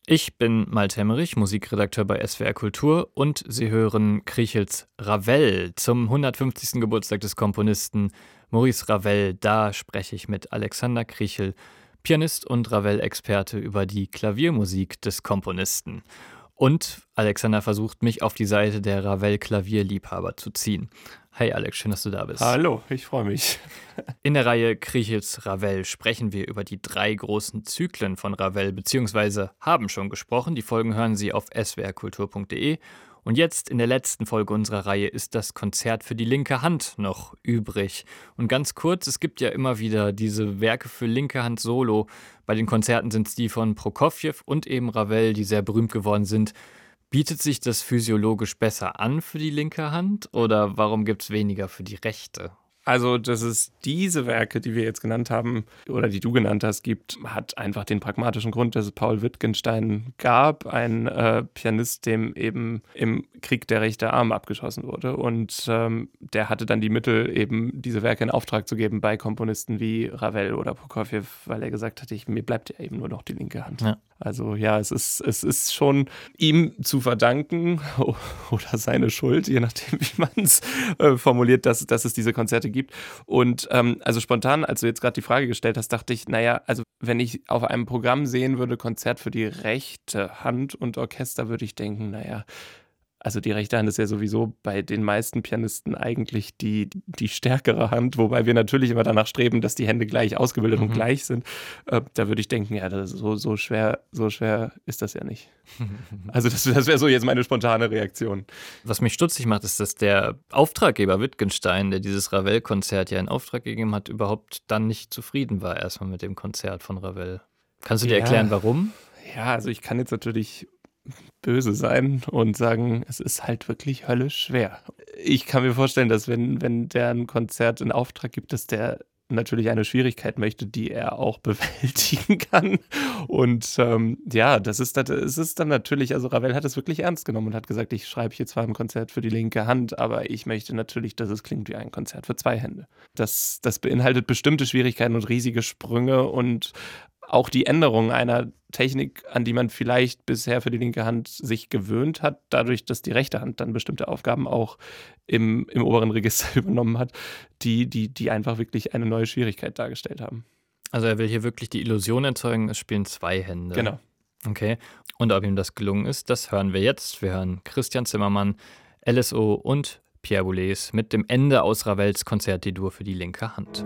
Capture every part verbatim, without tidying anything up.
Ich bin Malte Emmerich, Musikredakteur bei S W R Kultur und Sie hören Krichels Ravel zum hundertfünfzigsten Geburtstag des Komponisten Maurice Ravel. Da spreche ich mit Alexander Krichel, Pianist und Ravel-Experte, über die Klaviermusik des Komponisten. Und Alexander versucht, mich auf die Seite der Ravel-Klavierliebhaber zu ziehen. Hi Alex, schön, dass du da bist. Hallo, ich freue mich. In der Reihe Krichels Ravel sprechen wir über die drei großen Zyklen von Ravel, beziehungsweise haben schon gesprochen. Die Folgen hören Sie auf s w r kultur punkt de. Und jetzt in der letzten Folge unserer Reihe ist das Konzert für die linke Hand noch übrig. Und ganz kurz, es gibt ja immer wieder diese Werke für linke Hand solo. Bei den Konzerten sind es die von Prokofjew und eben Ravel, die sehr berühmt geworden sind. Bietet sich das physiologisch besser an für die linke Hand oder warum gibt es weniger für die rechte? Also, dass es diese Werke, die wir jetzt genannt haben, oder die du genannt hast, gibt, hat einfach den pragmatischen Grund, dass es Paul Wittgenstein gab, ein äh, Pianist, dem eben im Krieg der rechte Arm abgeschossen wurde. Und ähm, der hatte dann die Mittel, eben diese Werke in Auftrag zu geben bei Komponisten wie Ravel oder Prokofjew, weil er gesagt hat, ich, mir bleibt ja eben nur noch die linke Hand. Ja. Also ja, es ist, es ist schon ihm zu verdanken oder seine Schuld, je nachdem, wie man es äh, formuliert, dass, dass es diese Konzerte gibt. Und ähm, also spontan, als du jetzt gerade die Frage gestellt hast, dachte ich, naja, also wenn ich auf einem Programm sehen würde, Konzert für die rechte Hand und Orchester, würde ich denken, naja, also die rechte Hand ist ja sowieso bei den meisten Pianisten eigentlich die, die stärkere Hand, wobei wir natürlich immer danach streben, dass die Hände gleich ausgebildet mhm. und gleich sind. Äh, da würde ich denken, ja, das so, so, schwer, so schwer ist das ja nicht. Also das, das wäre so jetzt meine spontane Reaktion. Was mich stutzig macht, ist, dass der Auftraggeber Wittgenstein, der dieses Ravel-Konzert ja in Auftrag gegeben hat, überhaupt dann nicht zufrieden war erstmal mit dem Konzert von Ravel. Kannst du dir ja erklären, warum? Ja, also ich kann jetzt natürlich böse sein und sagen, es ist halt wirklich höllisch schwer. Ich kann mir vorstellen, dass wenn, wenn der ein Konzert in Auftrag gibt, dass der natürlich eine Schwierigkeit möchte, die er auch bewältigen kann. Und ähm, ja, das ist, das ist dann natürlich, also Ravel hat es wirklich ernst genommen und hat gesagt, ich schreibe hier zwar ein Konzert für die linke Hand, aber ich möchte natürlich, dass es klingt wie ein Konzert für zwei Hände. Das, das beinhaltet bestimmte Schwierigkeiten und riesige Sprünge und auch die Änderung einer Technik, an die man vielleicht bisher für die linke Hand sich gewöhnt hat, dadurch, dass die rechte Hand dann bestimmte Aufgaben auch im, im oberen Register übernommen hat, die, die, die einfach wirklich eine neue Schwierigkeit dargestellt haben. Also er will hier wirklich die Illusion erzeugen, es spielen zwei Hände. Genau. Okay. Und ob ihm das gelungen ist, das hören wir jetzt. Wir hören Christian Zimmermann, L S O und Pierre Boulez mit dem Ende aus Ravels Konzert D-Dur für die linke Hand.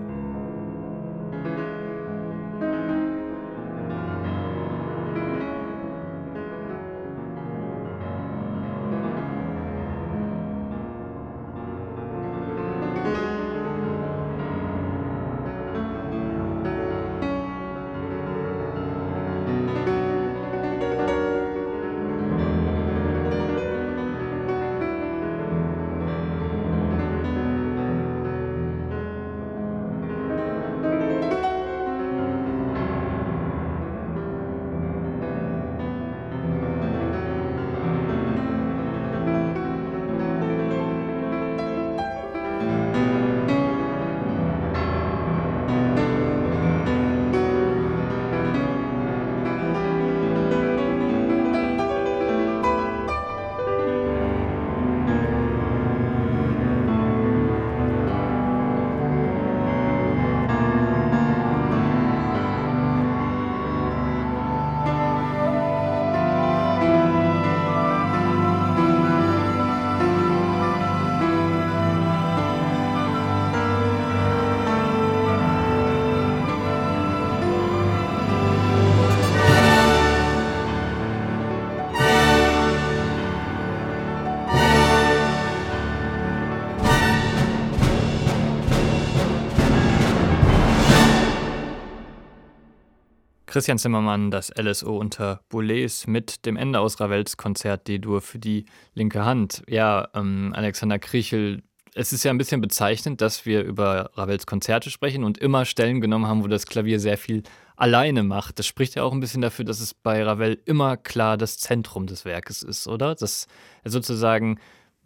Christian Zimmermann, das L S O unter Boulez mit dem Ende aus Ravels Konzert D-Dur für die linke Hand. Ja, ähm, Alexander Krichel, es ist ja ein bisschen bezeichnend, dass wir über Ravels Konzerte sprechen und immer Stellen genommen haben, wo das Klavier sehr viel alleine macht. Das spricht ja auch ein bisschen dafür, dass es bei Ravel immer klar das Zentrum des Werkes ist, oder? Dass er sozusagen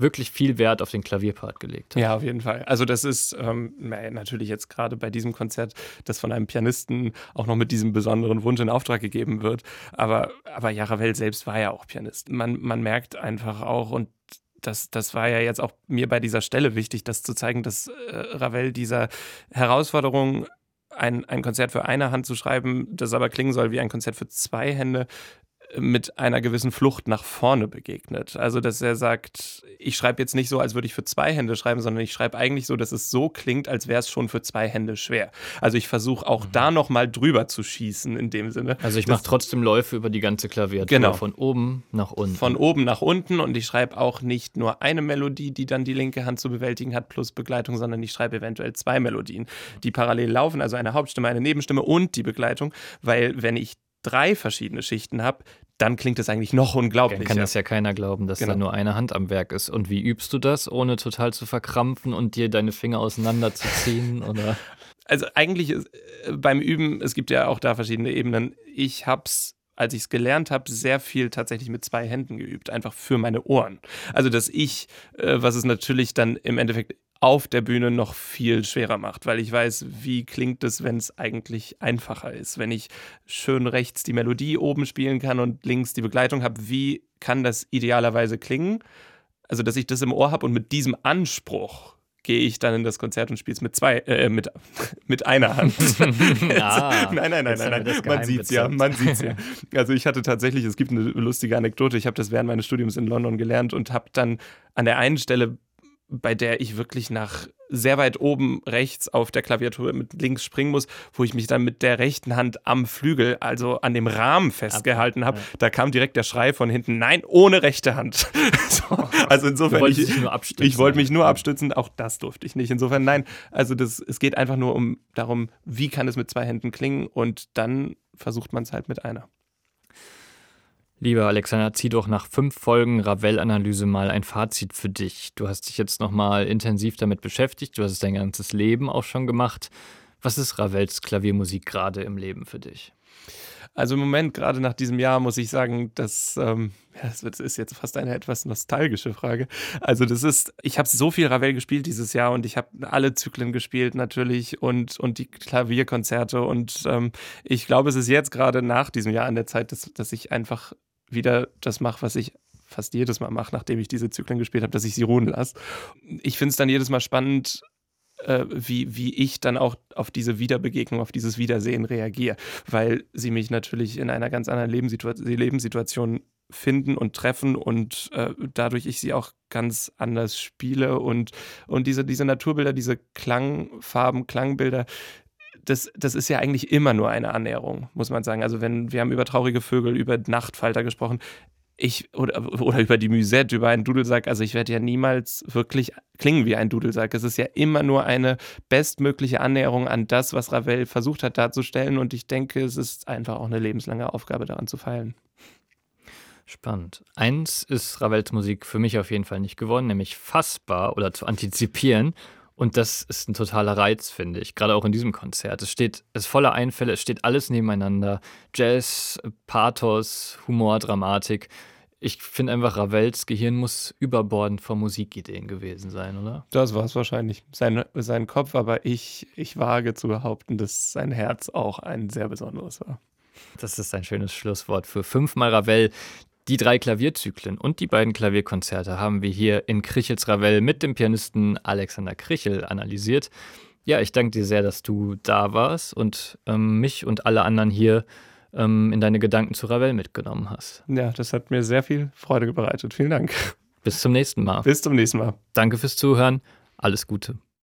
wirklich viel Wert auf den Klavierpart gelegt hat. Ja, auf jeden Fall. Also das ist ähm, natürlich jetzt gerade bei diesem Konzert, das von einem Pianisten auch noch mit diesem besonderen Wunsch in Auftrag gegeben wird. Aber, aber ja, Ravel selbst war ja auch Pianist. Man, man merkt einfach auch, und das, das war ja jetzt auch mir bei dieser Stelle wichtig, das zu zeigen, dass äh, Ravel dieser Herausforderung, ein, ein Konzert für eine Hand zu schreiben, das aber klingen soll wie ein Konzert für zwei Hände, mit einer gewissen Flucht nach vorne begegnet. Also, dass er sagt, ich schreibe jetzt nicht so, als würde ich für zwei Hände schreiben, sondern ich schreibe eigentlich so, dass es so klingt, als wäre es schon für zwei Hände schwer. Also ich versuche auch mhm. da nochmal drüber zu schießen in dem Sinne. Also ich mache trotzdem Läufe über die ganze Klaviatur, genau. von oben nach unten. Von oben nach unten, und ich schreibe auch nicht nur eine Melodie, die dann die linke Hand zu bewältigen hat, plus Begleitung, sondern ich schreibe eventuell zwei Melodien, die parallel laufen, also eine Hauptstimme, eine Nebenstimme und die Begleitung, weil wenn ich drei verschiedene Schichten habe, dann klingt es eigentlich noch unglaublicher. Dann kann das ja keiner glauben, dass genau. da nur eine Hand am Werk ist. Und wie übst du das, ohne total zu verkrampfen und dir deine Finger auseinanderzuziehen? Oder? Also eigentlich ist, äh, beim Üben, es gibt ja auch da verschiedene Ebenen. Ich habe es, als ich es gelernt habe, sehr viel tatsächlich mit zwei Händen geübt, einfach für meine Ohren. Also dass ich, äh, was es natürlich dann im Endeffekt auf der Bühne noch viel schwerer macht, weil ich weiß, wie klingt es, wenn es eigentlich einfacher ist. Wenn ich schön rechts die Melodie oben spielen kann und links die Begleitung habe, wie kann das idealerweise klingen? Also, dass ich das im Ohr habe, und mit diesem Anspruch gehe ich dann in das Konzert und spiele es mit zwei, äh, mit, mit einer Hand. ah, nein, nein, nein, nein, nein. Man sieht's ja, man sieht's ja. Also ich hatte tatsächlich, es gibt eine lustige Anekdote, ich habe das während meines Studiums in London gelernt und habe dann an der einen Stelle, bei der ich wirklich nach sehr weit oben rechts auf der Klaviatur mit links springen muss, wo ich mich dann mit der rechten Hand am Flügel, also an dem Rahmen festgehalten habe. Ja. Da kam direkt der Schrei von hinten, nein, ohne rechte Hand. so, also insofern, ich, ich wollte mich nur abstützen, auch das durfte ich nicht. Insofern nein, also das, es geht einfach nur um darum, wie kann es mit zwei Händen klingen, und dann versucht man es halt mit einer. Lieber Alexander, zieh doch nach fünf Folgen Ravel-Analyse mal ein Fazit für dich. Du hast dich jetzt nochmal intensiv damit beschäftigt, du hast es dein ganzes Leben auch schon gemacht. Was ist Ravels Klaviermusik gerade im Leben für dich? Also im Moment, gerade nach diesem Jahr, muss ich sagen, dass, ähm, ja, das ist jetzt fast eine etwas nostalgische Frage. Also das ist, ich habe so viel Ravel gespielt dieses Jahr, und ich habe alle Zyklen gespielt natürlich und, und die Klavierkonzerte, und ähm, ich glaube, es ist jetzt gerade nach diesem Jahr an der Zeit, dass, dass ich einfach wieder das mache, was ich fast jedes Mal mache, nachdem ich diese Zyklen gespielt habe, dass ich sie ruhen lasse. Ich finde es dann jedes Mal spannend, äh, wie, wie ich dann auch auf diese Wiederbegegnung, auf dieses Wiedersehen reagiere, weil sie mich natürlich in einer ganz anderen Lebenssitua- Lebenssituation finden und treffen, und äh, dadurch ich sie auch ganz anders spiele, und, und diese, diese Naturbilder, diese Klangfarben, Klangbilder, Das, das ist ja eigentlich immer nur eine Annäherung, muss man sagen. Also wenn, wir haben über traurige Vögel, über Nachtfalter gesprochen, ich, oder, oder über die Musette, über einen Dudelsack, also ich werde ja niemals wirklich klingen wie ein Dudelsack. Es ist ja immer nur eine bestmögliche Annäherung an das, was Ravel versucht hat darzustellen, und ich denke, es ist einfach auch eine lebenslange Aufgabe, daran zu feilen. Spannend. Eins ist Ravels Musik für mich auf jeden Fall nicht geworden, nämlich fassbar oder zu antizipieren. Und das ist ein totaler Reiz, finde ich, gerade auch in diesem Konzert. Es steht, es ist voller Einfälle, es steht alles nebeneinander. Jazz, Pathos, Humor, Dramatik. Ich finde einfach, Ravels Gehirn muss überbordend vor Musikideen gewesen sein, oder? Das war es wahrscheinlich. Sein, sein Kopf, aber ich, ich wage zu behaupten, dass sein Herz auch ein sehr besonderes war. Das ist ein schönes Schlusswort für fünfmal Ravel. Die drei Klavierzyklen und die beiden Klavierkonzerte haben wir hier in Krichels Ravel mit dem Pianisten Alexander Krichel analysiert. Ja, ich danke dir sehr, dass du da warst und ähm, mich und alle anderen hier ähm, in deine Gedanken zu Ravel mitgenommen hast. Ja, das hat mir sehr viel Freude bereitet. Vielen Dank. Bis zum nächsten Mal. Bis zum nächsten Mal. Danke fürs Zuhören. Alles Gute.